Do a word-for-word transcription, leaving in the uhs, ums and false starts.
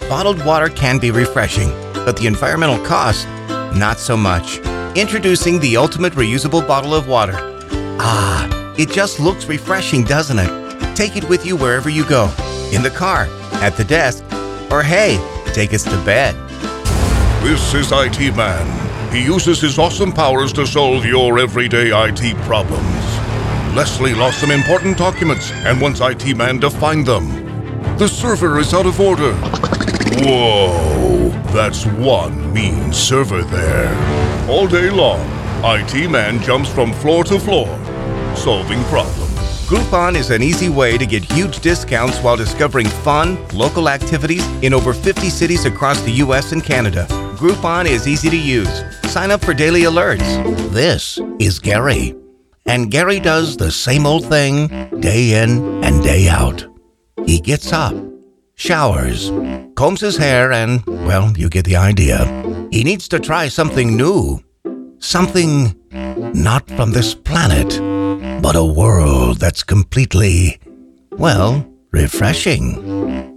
Bottled water can be refreshing, but the environmental cost, not so much. Introducing the ultimate reusable bottle of water. Ah, it just looks refreshing, doesn't it? Take it with you wherever you go. In the car, at the desk, or hey, take us to bed. This is I T Man. He uses his awesome powers to solve your everyday I T problems. Leslie lost some important documents and wants I T Man to find them. The server is out of order. Whoa, that's one mean server there. All day long, I T Man jumps from floor to floor, solving problems. Groupon is an easy way to get huge discounts while discovering fun, local activities in over fifty cities across the U S and Canada. Groupon is easy to use. Sign up for daily alerts. This is Gary. And Gary does the same old thing day in and day out. He gets up, showers, combs his hair, and, well, you get the idea. He needs to try something new. Something not from this planet, but a world that's completely, well, refreshing.